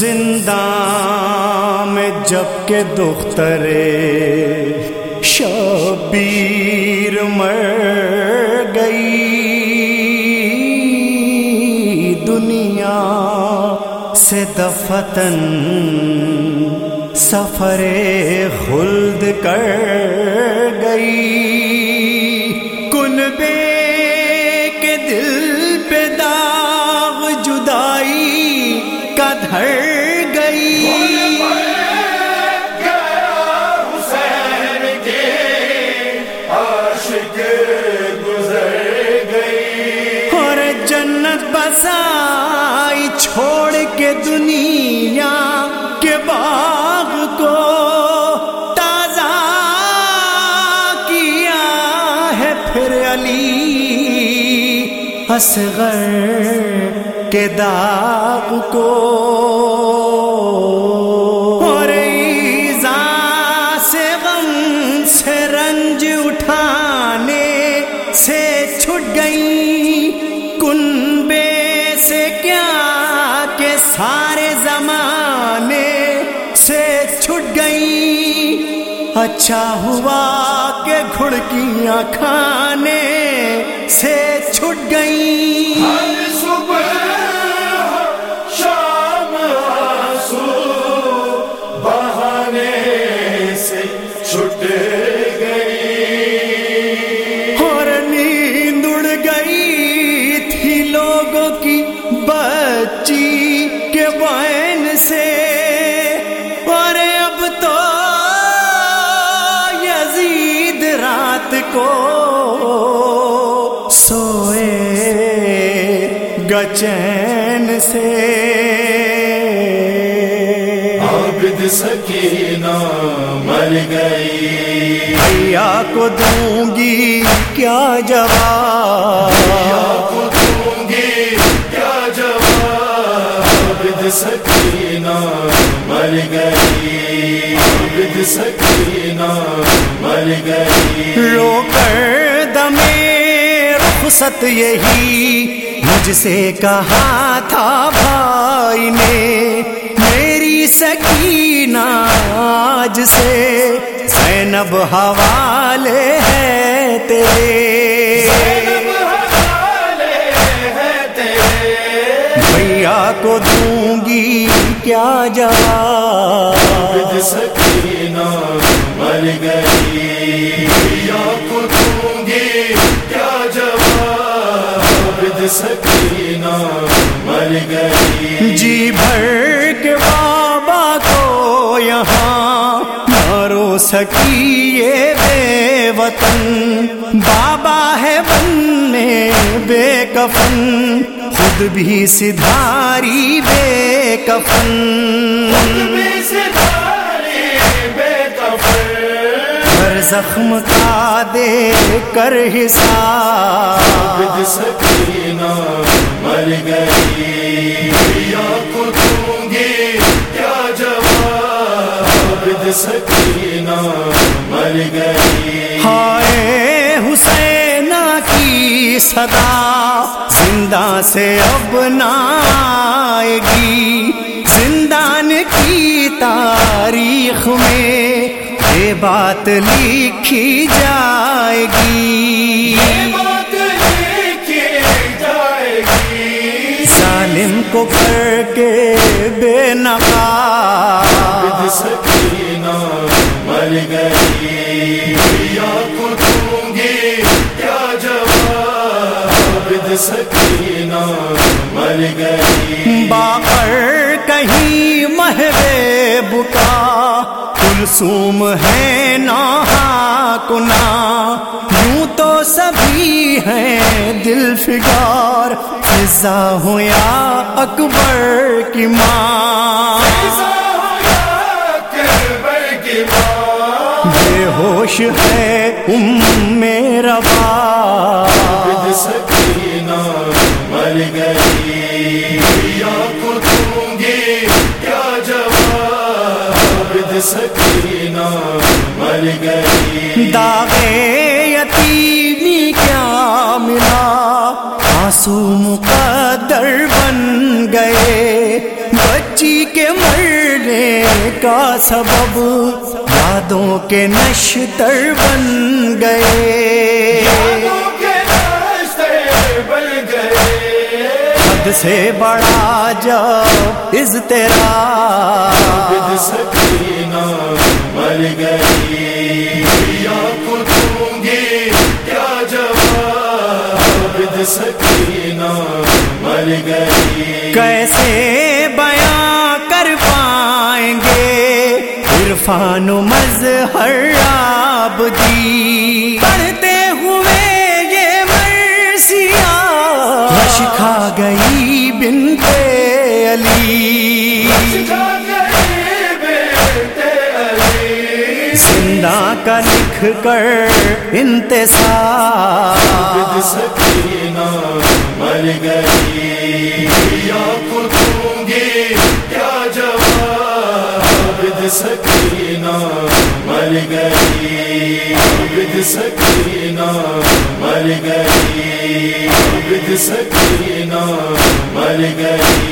زندان میں جب کہ دختر شبیر مر گئی، دنیا سے دفتن سفر خلد کر گئی، کنبے کے دل پہ داغ جدائی کا دھر گئی، اور جنت بسائی چھوڑ کے دنیا کے باغ کو تازہ کیا ہے پھر علی اصغر کے داغ کو، اور ایذا سے غم سے رنج اٹھانے سے چھٹ گئی، کنبے سے کیا کہ سارے زمانے سے چھٹ گئی، اچھا ہوا کہ گھڑکیاں کھانے سے چھٹ گئی، صبح شام آنسو بہانے سے چھٹ گئی، اور نیند اڑ گئی تھی لوگوں کی بچی کے بین سے، اور اب تو یزید رات کو سوئے گا چین سے، عابد سکینہ مر گئی، بھیا کو دوں گی کیا جواب، کو دوں گی کیا جواب، عابد سکینہ مر گئی، عابد سکینہ مر گئی، رو کر دمے رخصت یہی مجھ سے کہا تھا بھائی نے، میری سکینہ آج سے زینب حوالے ہے تیرے، بھیا کو دوں گی کیا جواب، عابد سکینہ مر گئی، بھیا کو دوں گی کیا جواب، عابد سکینہ مر گئی، جی بھر کے بابا کو یہاں مارو سکی یہ بے وطن، بابا ہے بننے بے کفن، خود بھی سدھاری بے کفن، ہر زخم کا دے کر حساب، عابد سکینہ مر گئی، بھیا کو دوں گی کیا جواب، عابد سکینہ مر گئی، ہائے حسینہ کی صدا زندہ سے اب نہ آئے گی، زندان کی تاریخ میں یہ بات لکھی جائے گی، ظالم کو کر کے بے نقاب، عابد سکینہ مر گئی، بھیا کو دوں گی کیا جواب، عابد سکینہ مر گئی، باقر کہیں محوے بکا کلثوم ہے نوحہ کنا، یوں تو سبھی ہیں دل فگار، فضا ہو یا اکبر کی ماں، بے ہوش ہے میرا باپ، عابد سکینہ مر گئی، بھیا کو دوں گی کیا جواب، عابد سکینہ مر گئی، داغ یتیمی کیا ملا، آنسو مقدر بن گئے، بچی کے مرنے کا سبب یادوں کے نشتر بن گئے، حد سے بڑا جب اضطراب، سکینہ مر گئی یا کو دوں گی کیا جواب، سکینہ مر گئی۔ کیسے بیاں کر پائیں گے عرفان و مظہر عابدی، پڑھتے ہوئے یہ مرثیہ رش کھا گئی بنت علی، زندہ کا لکھ کر انتصار، سکینہ مر گئی یا کو دوں گی کیا جواب، سکینہ مر گئی، سکینہ مر گئی، سکینہ مر گئی۔